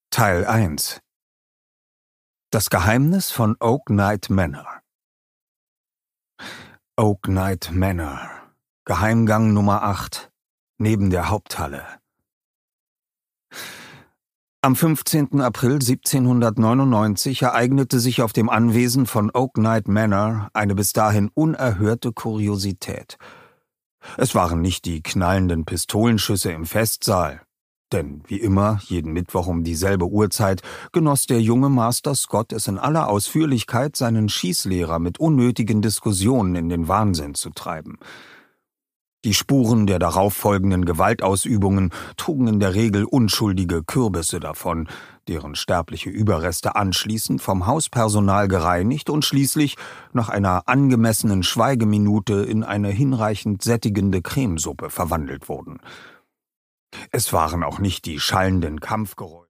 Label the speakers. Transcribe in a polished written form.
Speaker 1: Teil 1 Das Geheimnis von Oak Knight Manor. Oak Knight Manor, Geheimgang Nummer 8, neben der Haupthalle. Am 15. April 1799 ereignete sich auf dem Anwesen von Oak Knight Manor eine bis dahin unerhörte Kuriosität. Es waren nicht die knallenden Pistolenschüsse im Festsaal, denn wie immer, jeden Mittwoch um dieselbe Uhrzeit, genoss der junge Master Scott es in aller Ausführlichkeit, seinen Schießlehrer mit unnötigen Diskussionen in den Wahnsinn zu treiben. Die Spuren der darauffolgenden Gewaltausübungen trugen in der Regel unschuldige Kürbisse davon, deren sterbliche Überreste anschließend vom Hauspersonal gereinigt und schließlich nach einer angemessenen Schweigeminute in eine hinreichend sättigende Cremesuppe verwandelt wurden. Es waren auch nicht die schallenden Kampfgeräusche